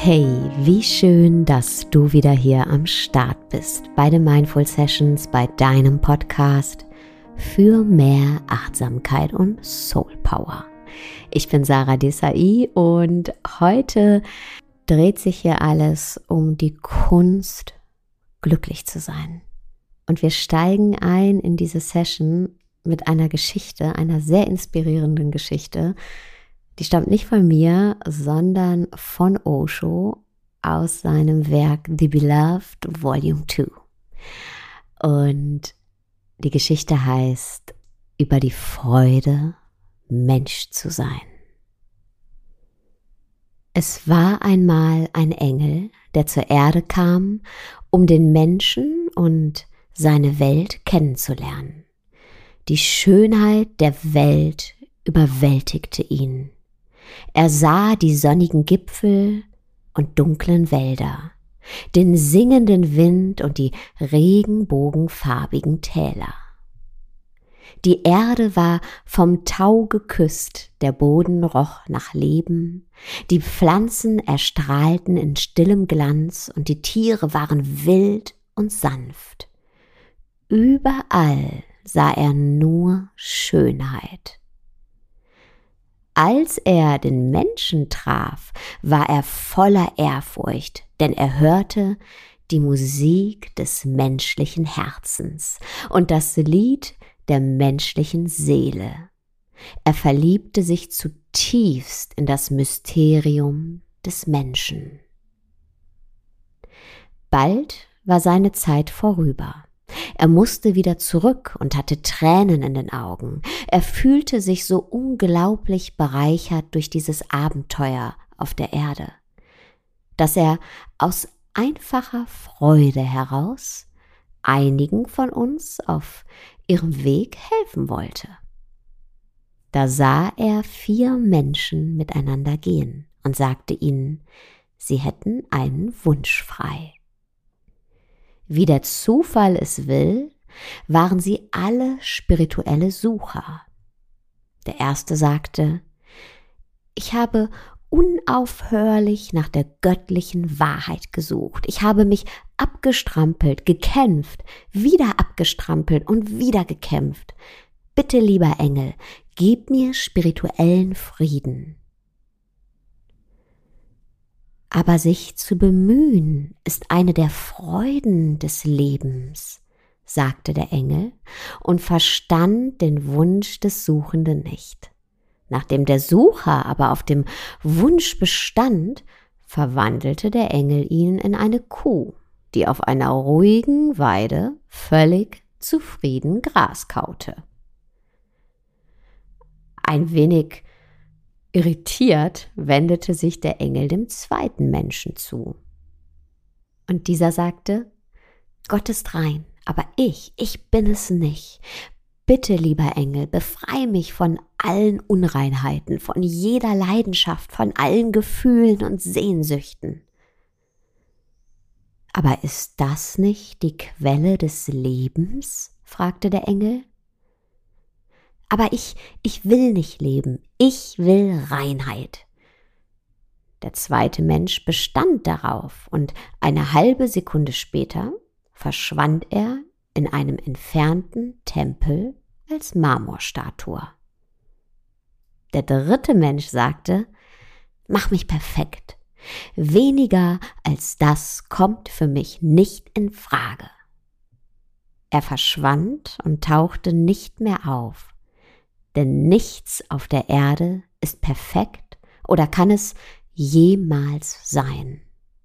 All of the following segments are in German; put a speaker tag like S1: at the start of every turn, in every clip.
S1: Hey, wie schön, dass du wieder hier am Start bist bei den Mindful Sessions, bei deinem Podcast für mehr Achtsamkeit und Soul Power. Ich bin Sarah Desai und heute dreht sich hier alles um die Kunst, glücklich zu sein. Und wir steigen ein in diese Session mit einer Geschichte, einer sehr inspirierenden Geschichte. Die stammt nicht von mir, sondern von Osho aus seinem Werk The Beloved Volume 2. Und die Geschichte heißt über die Freude, Mensch zu sein. Es war einmal ein Engel, der zur Erde kam, um den Menschen und seine Welt kennenzulernen. Die Schönheit der Welt überwältigte ihn. Er sah die sonnigen Gipfel und dunklen Wälder, den singenden Wind und die regenbogenfarbigen Täler. Die Erde war vom Tau geküsst, der Boden roch nach Leben, die Pflanzen erstrahlten in stillem Glanz und die Tiere waren wild und sanft. Überall sah er nur Schönheit. Als er den Menschen traf, war er voller Ehrfurcht, denn er hörte die Musik des menschlichen Herzens und das Lied der menschlichen Seele. Er verliebte sich zutiefst in das Mysterium des Menschen. Bald war seine Zeit vorüber. Er musste wieder zurück und hatte Tränen in den Augen. Er fühlte sich so unglaublich bereichert durch dieses Abenteuer auf der Erde, dass er aus einfacher Freude heraus einigen von uns auf ihrem Weg helfen wollte. Da sah er 4 Menschen miteinander gehen und sagte ihnen, sie hätten einen Wunsch frei. Wie der Zufall es will, waren sie alle spirituelle Sucher. Der erste sagte, ich habe unaufhörlich nach der göttlichen Wahrheit gesucht. Ich habe mich abgestrampelt, gekämpft, wieder abgestrampelt und wieder gekämpft. Bitte, lieber Engel, gib mir spirituellen Frieden. Aber sich zu bemühen ist eine der Freuden des Lebens, sagte der Engel und verstand den Wunsch des Suchenden nicht. Nachdem der Sucher aber auf dem Wunsch bestand, verwandelte der Engel ihn in eine Kuh, die auf einer ruhigen Weide völlig zufrieden Gras kaute. Ein wenig irritiert wendete sich der Engel dem zweiten Menschen zu. Und dieser sagte, Gott ist rein, aber ich bin es nicht. Bitte, lieber Engel, befreie mich von allen Unreinheiten, von jeder Leidenschaft, von allen Gefühlen und Sehnsüchten. Aber ist das nicht die Quelle des Lebens? Fragte der Engel. Aber ich will nicht leben, ich will Reinheit. Der zweite Mensch bestand darauf und eine halbe Sekunde später verschwand er in einem entfernten Tempel als Marmorstatue. Der dritte Mensch sagte, mach mich perfekt. Weniger als das kommt für mich nicht in Frage. Er verschwand und tauchte nicht mehr auf. Denn nichts auf der Erde ist perfekt oder kann es jemals sein.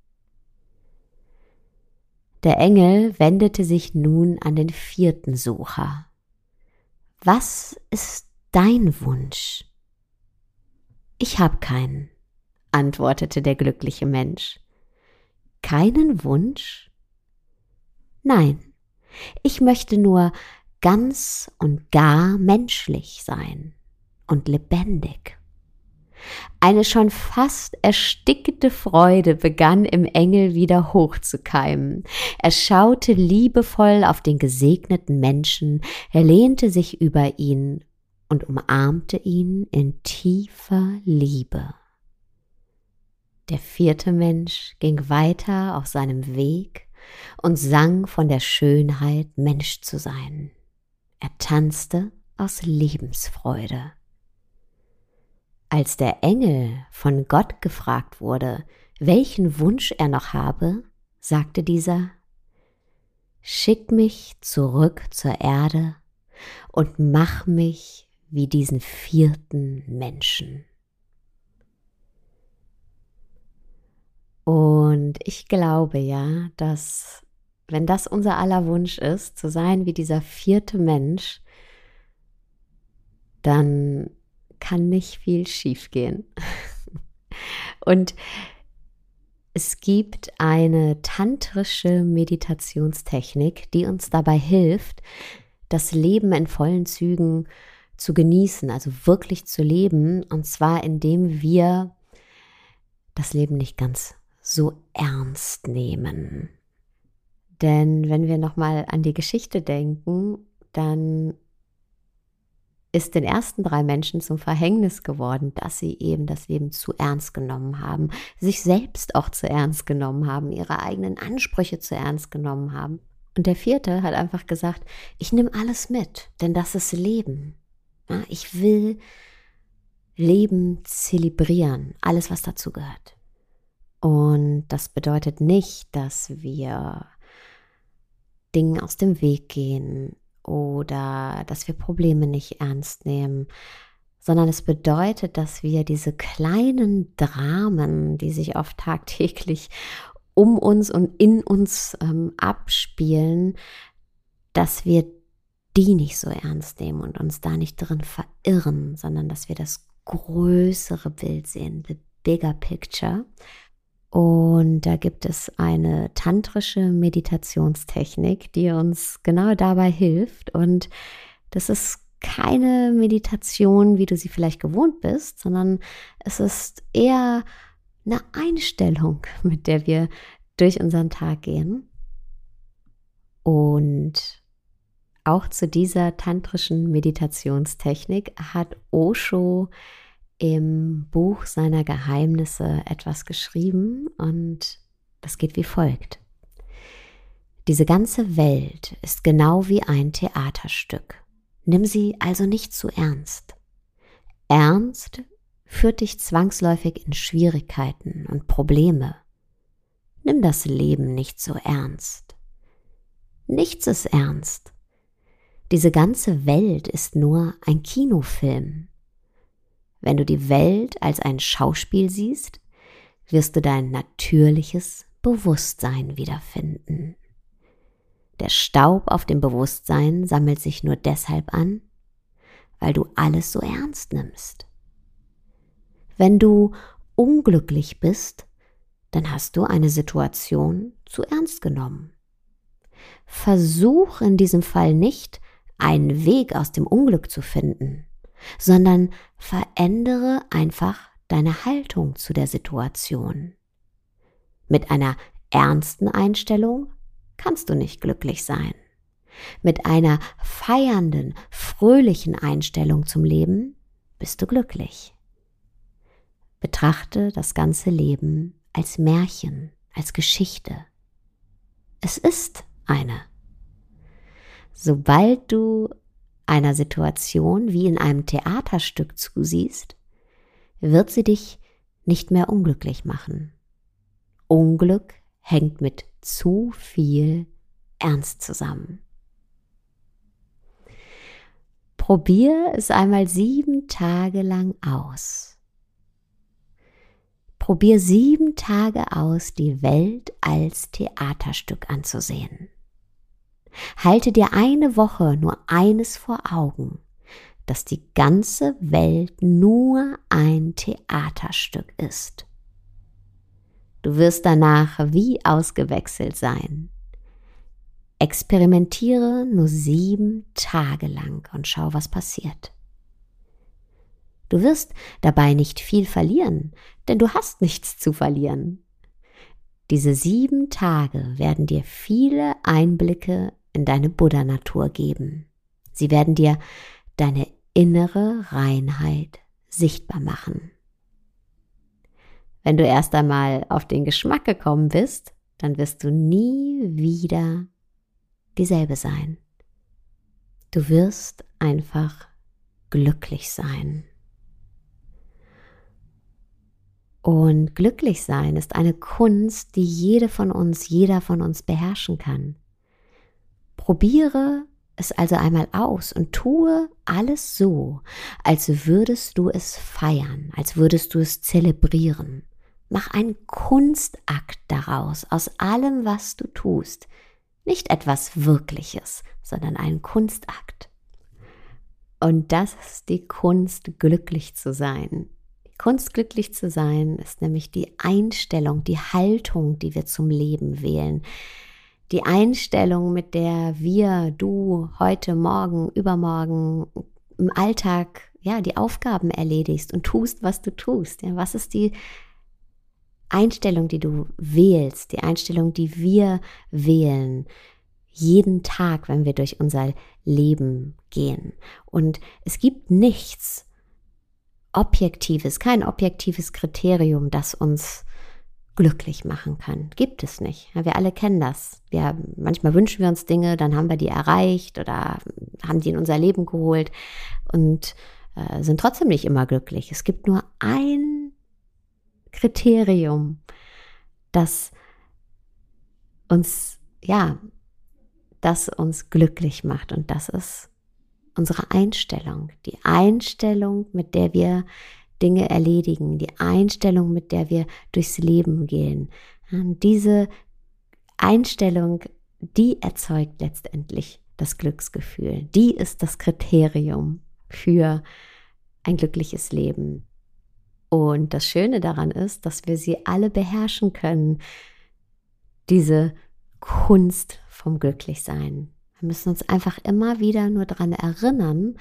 S1: Der Engel wendete sich nun an den 4. Sucher. Was ist dein Wunsch? Ich habe keinen, antwortete der glückliche Mensch. Keinen Wunsch? Nein, ich möchte nur ganz und gar menschlich sein und lebendig. Eine schon fast erstickte Freude begann im Engel wieder hochzukeimen. Er schaute liebevoll auf den gesegneten Menschen, er lehnte sich über ihn und umarmte ihn in tiefer Liebe. Der 4. Mensch ging weiter auf seinem Weg und sang von der Schönheit, Mensch zu sein. Er tanzte aus Lebensfreude. Als der Engel von Gott gefragt wurde, welchen Wunsch er noch habe, sagte dieser: Schick mich zurück zur Erde und mach mich wie diesen 4. Menschen. Und ich glaube ja, dass, wenn das unser aller Wunsch ist, zu sein wie dieser 4. Mensch, dann kann nicht viel schiefgehen. Und es gibt eine tantrische Meditationstechnik, die uns dabei hilft, das Leben in vollen Zügen zu genießen, also wirklich zu leben, und zwar indem wir das Leben nicht ganz so ernst nehmen. Denn wenn wir nochmal an die Geschichte denken, dann ist den ersten 3 Menschen zum Verhängnis geworden, dass sie eben das Leben zu ernst genommen haben, sich selbst auch zu ernst genommen haben, ihre eigenen Ansprüche zu ernst genommen haben. Und der 4. hat einfach gesagt, ich nehme alles mit, denn das ist Leben. Ja, ich will Leben zelebrieren, alles, was dazu gehört. Und das bedeutet nicht, dass wir Dingen aus dem Weg gehen oder dass wir Probleme nicht ernst nehmen, sondern es bedeutet, dass wir diese kleinen Dramen, die sich oft tagtäglich um uns und in uns abspielen, dass wir die nicht so ernst nehmen und uns da nicht drin verirren, sondern dass wir das größere Bild sehen, the bigger picture. Und da gibt es eine tantrische Meditationstechnik, die uns genau dabei hilft. Und das ist keine Meditation, wie du sie vielleicht gewohnt bist, sondern es ist eher eine Einstellung, mit der wir durch unseren Tag gehen. Und auch zu dieser tantrischen Meditationstechnik hat Osho im Buch seiner Geheimnisse etwas geschrieben, und das geht wie folgt. Diese ganze Welt ist genau wie ein Theaterstück. Nimm sie also nicht zu ernst. Ernst führt dich zwangsläufig in Schwierigkeiten und Probleme. Nimm das Leben nicht so ernst. Nichts ist ernst. Diese ganze Welt ist nur ein Kinofilm. Wenn du die Welt als ein Schauspiel siehst, wirst du dein natürliches Bewusstsein wiederfinden. Der Staub auf dem Bewusstsein sammelt sich nur deshalb an, weil du alles so ernst nimmst. Wenn du unglücklich bist, dann hast du eine Situation zu ernst genommen. Versuch in diesem Fall nicht, einen Weg aus dem Unglück zu finden, sondern verändere einfach deine Haltung zu der Situation. Mit einer ernsten Einstellung kannst du nicht glücklich sein. Mit einer feiernden, fröhlichen Einstellung zum Leben bist du glücklich. Betrachte das ganze Leben als Märchen, als Geschichte. Es ist eine. Sobald du einer Situation wie in einem Theaterstück zusiehst, wird sie dich nicht mehr unglücklich machen. Unglück hängt mit zu viel Ernst zusammen. Probier es einmal 7 Tage lang aus. Probier 7 Tage aus, die Welt als Theaterstück anzusehen. Halte dir eine Woche nur eines vor Augen, dass die ganze Welt nur ein Theaterstück ist. Du wirst danach wie ausgewechselt sein. Experimentiere nur 7 Tage lang und schau, was passiert. Du wirst dabei nicht viel verlieren, denn du hast nichts zu verlieren. Diese 7 Tage werden dir viele Einblicke in deine Buddha-Natur geben. Sie werden dir deine innere Reinheit sichtbar machen. wenn du erst einmal auf den Geschmack gekommen bist, dann wirst du nie wieder dieselbe sein. Du wirst einfach glücklich sein. Und glücklich sein ist eine Kunst, die jeder von uns beherrschen kann. Probiere es also einmal aus und tue alles so, als würdest du es feiern, als würdest du es zelebrieren. Mach einen Kunstakt daraus, aus allem, was du tust. Nicht etwas Wirkliches, sondern einen Kunstakt. Und das ist die Kunst, glücklich zu sein. Die Kunst, glücklich zu sein, ist nämlich die Einstellung, die Haltung, die wir zum Leben wählen. Die Einstellung, mit der du heute, morgen, übermorgen im Alltag die Aufgaben erledigst und tust, was du tust. Ja, was ist die Einstellung, die du wählst, die Einstellung, die wir wählen, jeden Tag, wenn wir durch unser Leben gehen. Und es gibt nichts Objektives, kein objektives Kriterium, das uns glücklich machen kann. Gibt es nicht. Ja, wir alle kennen das. Manchmal wünschen wir uns Dinge, dann haben wir die erreicht oder haben die in unser Leben geholt und sind trotzdem nicht immer glücklich. Es gibt nur ein Kriterium, das uns glücklich macht, und das ist unsere Einstellung. Die Einstellung, mit der wir Dinge erledigen, die Einstellung, mit der wir durchs Leben gehen. Und diese Einstellung, die erzeugt letztendlich das Glücksgefühl. Die ist das Kriterium für ein glückliches Leben. Und das Schöne daran ist, dass wir sie alle beherrschen können, diese Kunst vom Glücklichsein. Wir müssen uns einfach immer wieder nur daran erinnern,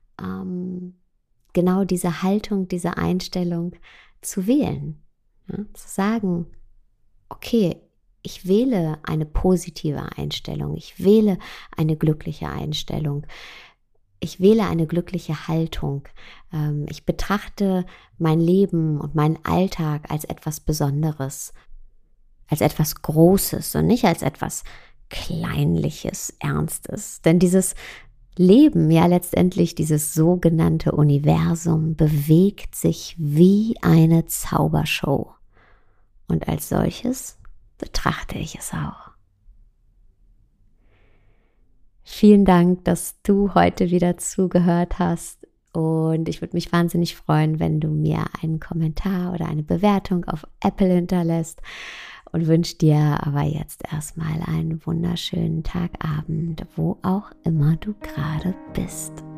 S1: genau diese Haltung, diese Einstellung zu wählen. Ja, zu sagen, okay, ich wähle eine positive Einstellung, ich wähle eine glückliche Einstellung, ich wähle eine glückliche Haltung. Ich betrachte mein Leben und meinen Alltag als etwas Besonderes, als etwas Großes und nicht als etwas Kleinliches, Ernstes. Denn dieses Leben, letztendlich dieses sogenannte Universum, bewegt sich wie eine Zaubershow. Und als solches betrachte ich es auch. Vielen Dank, dass du heute wieder zugehört hast, und ich würde mich wahnsinnig freuen, wenn du mir einen Kommentar oder eine Bewertung auf Apple hinterlässt, und wünsche dir aber jetzt erstmal einen wunderschönen Tagabend, wo auch immer du gerade bist.